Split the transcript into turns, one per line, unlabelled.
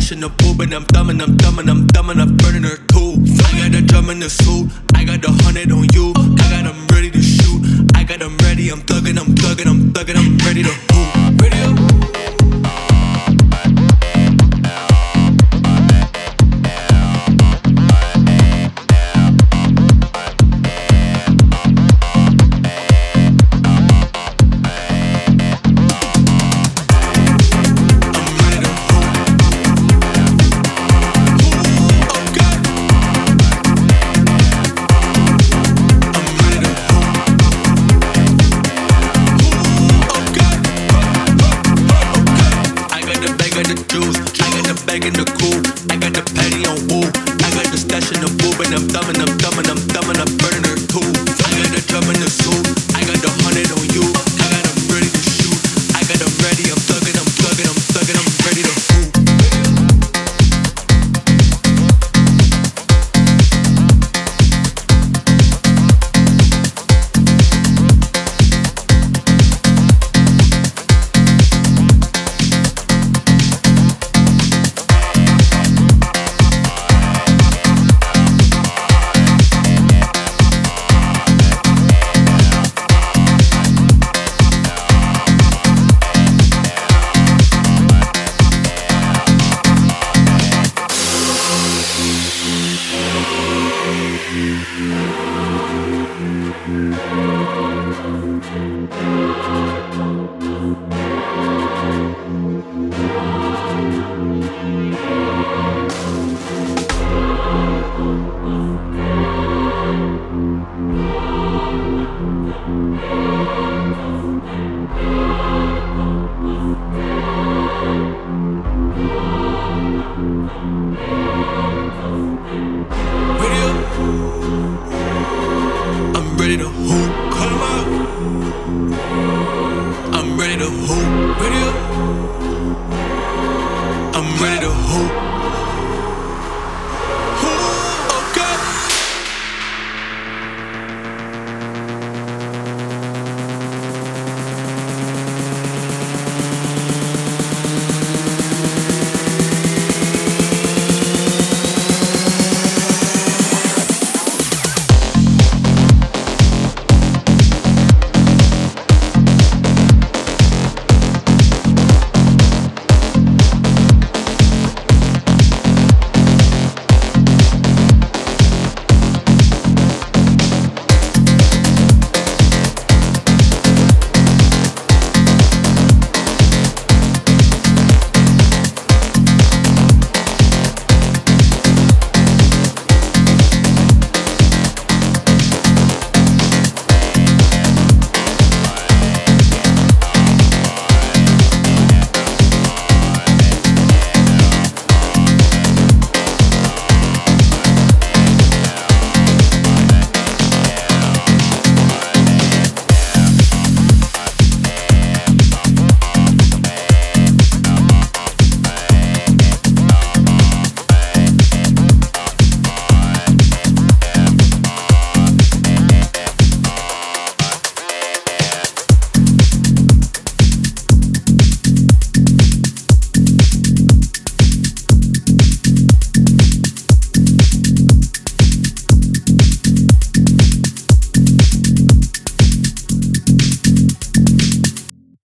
stash in the boob and I'm thumbing, I'm burning her too. I got the drum in the suit, I got the 100 on you. I got them ready to shoot, I got them ready. I'm thugging, I'm ready to hoop. Ready to hoop. Bag in the cool, I got the patty on woo. I got the stash in the boob and I'm thumbing, I'm burning her too. I got the drum in the suit,